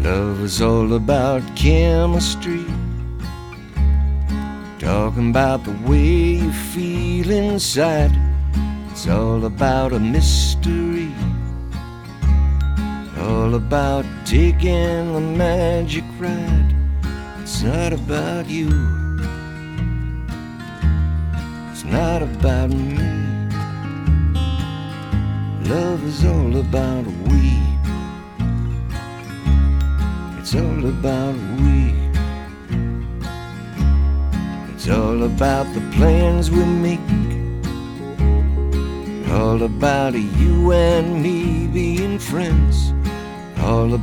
Love is all about chemistry, talking about the way you feel inside. It's all about a mystery, all about taking the magic ride. It's not about you, it's not about me. Love is all about we. It's all about we. It's all about the plans we make, all about you and me being friends, all